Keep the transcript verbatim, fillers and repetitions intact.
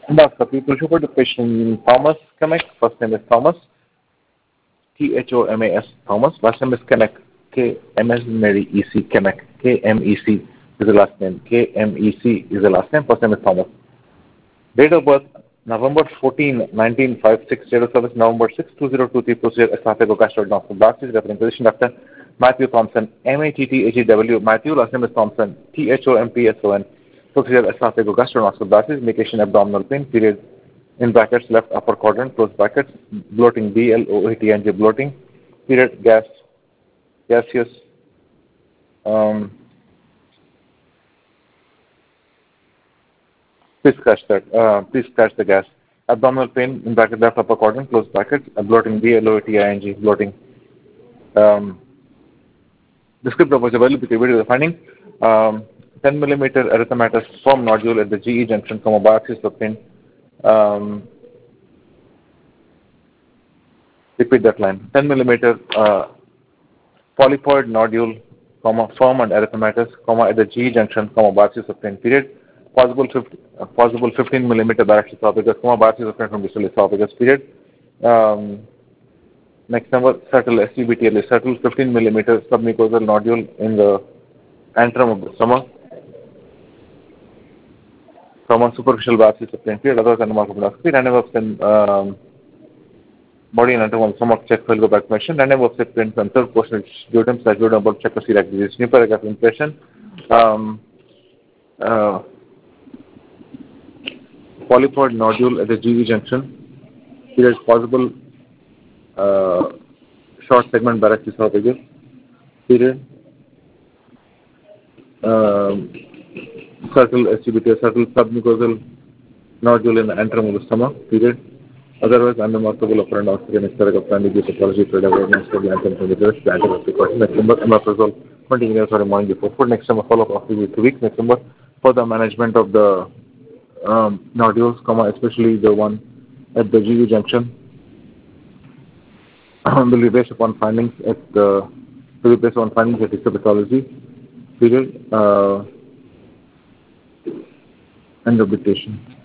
Endoscopy. To show for the patient Thomas Kamek. First name is Thomas. T H O M A S, Thomas. Last name is Kamek. K M S Mary E C, Kamek. K M E C is the last name. K M E C is the last name. First name is Thomas. Date of birth, November fourteenth, nineteen fifty-six. Date of service, November sixth, two thousand twenty-three. Procedure, esophageal Doctor, referring physician, Doctor Matthew Thompson. M A T T H E W. Matthew, last name is Thompson. T H O M P S O N. Procedure, esophageal Medication, abdominal pain. Period. In brackets, left upper quadrant, close brackets. Bloating, B L O A T N G, bloating. Period, gas, gaseous. Um, please catch that. Uh, please catch the gas. Abdominal pain, in bracket, left upper quadrant, close brackets. Bloating, B L O A T I N G, bloating. Um, the script was available to video the finding. Um, ten millimeter erythematous firm nodule at the G E junction, comma, biopsy obtained. Um, repeat that line. ten millimeter uh, polypoid nodule, comma, firm and erythematous, comma, at the G E junction, comma, biopsy obtained. Period. Possible, fifty, uh, possible fifteen millimeter direct esophagus, comma, biopsy obtained from distal esophagus. Period. Um, next number, subtle S C B T L, subtle fifteen millimeter submucosal nodule in the antrum of the stomach, comma, superficial biopsy obtained. Period. Otherwise, unremarkable endoscopy. Random option, um, body and antrum of the stomach check, fail, go back measurement. Random option print and third portion, duodenum, slash duodenum about check for celiac disease. New paragraph impression. Um, uh, polypoid nodule at the G E junction. Here is possible uh, short segment barracks esophagus. Period. Um, subtle S C B T, subtle submucosal nodule in the antrum of the stomach. Period. Otherwise, unremarkable upper and oxygen paragraph planning pathology for development for the antrum from the breast, the antrum of the question. Next number, omeprazole twenty minutes or a morning before food. Next number, follow up after two weeks. Next number, for the management of the um, nodules, comma, especially the one at the G U junction, will be based upon findings at the will be based on findings at histopathology. Period. Uh, end of dictation.